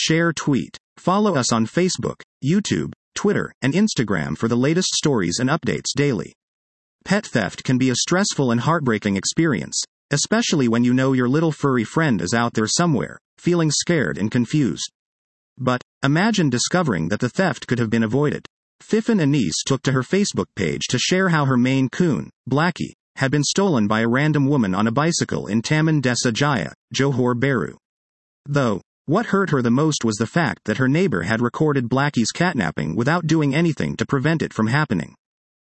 Share tweet. Follow us on Facebook, YouTube, Twitter, and Instagram for the latest stories and updates daily. Pet theft can be a stressful and heartbreaking experience, especially when you know your little furry friend is out there somewhere, feeling scared and confused. But imagine discovering that the theft could have been avoided. Fifin Anise took to her Facebook page to share how her Maine Coon, Blackie, had been stolen by a random woman on a bicycle in Taman Desa Jaya, Johor Bahru. Though, what hurt her the most was the fact that her neighbor had recorded Blackie's catnapping without doing anything to prevent it from happening.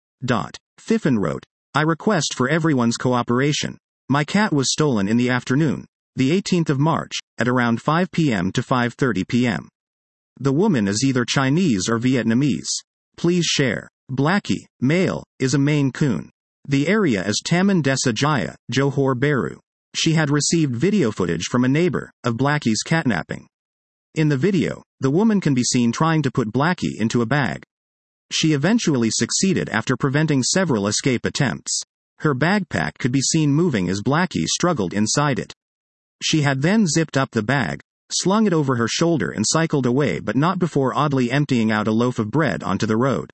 Fifin wrote, "I request for everyone's cooperation. My cat was stolen in the afternoon, the 18th of March, at around 5 p.m. to 5:30 p.m. The woman is either Chinese or Vietnamese. Please share. Blackie, male, is a Maine Coon. The area is Taman Desa Jaya, Johor Bahru. She had received video footage from a neighbor of Blackie's catnapping. In the video, the woman can be seen trying to put Blackie into a bag. She eventually succeeded after preventing several escape attempts. Her backpack could be seen moving as Blackie struggled inside it. She had then zipped up the bag, slung it over her shoulder and cycled away, but not before oddly emptying out a loaf of bread onto the road.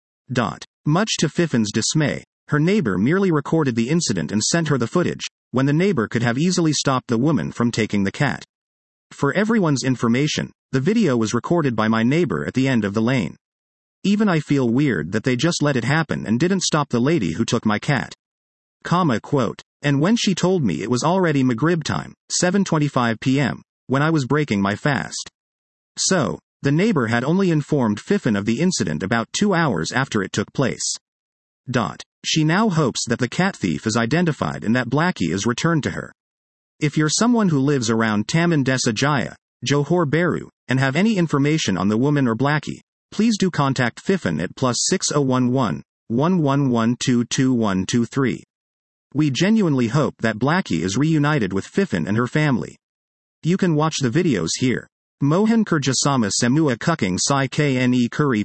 Much to Fifin's dismay, her neighbor merely recorded the incident and sent her the footage, when the neighbor could have easily stopped the woman from taking the cat. For everyone's information, the video was recorded by my neighbor at the end of the lane. Even I feel weird that they just let it happen and didn't stop the lady who took my cat. Quote, and when she told me it was already Maghrib time, 7:25 p.m., when I was breaking my fast. So, the neighbor had only informed Fifin of the incident about 2 hours after it took place. She now hopes that the cat thief is identified and that Blackie is returned to her. If you're someone who lives around Taman Desa Jaya, Johor Bahru, and have any information on the woman or Blackie, please do contact Fifin at +6011 111 22123. We genuinely hope that Blackie is reunited with Fifin and her family. You can watch the videos here. Mohan Kerjasama Semua Kuking Sai Kne Kuri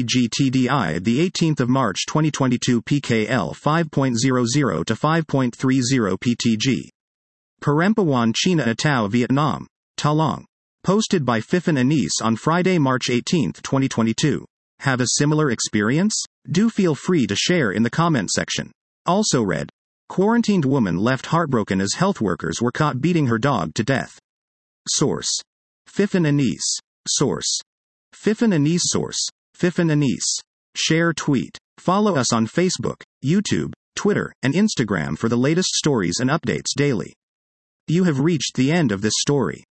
PTGTDI the 18th of March 2022 PKL 5.00 to 5.30 PTG. Perempuan China Atau Vietnam, Talong. Posted by Fifin Anise on Friday, March 18, 2022. Have a similar experience? Do feel free to share in the comment section. Also read, quarantined woman left heartbroken as health workers were caught beating her dog to death. Source. Fifin Anise. Source. Fifin Anise. Source. Fifin Anise. Share tweet. Follow us on Facebook, YouTube, Twitter, and Instagram for the latest stories and updates daily. You have reached the end of this story.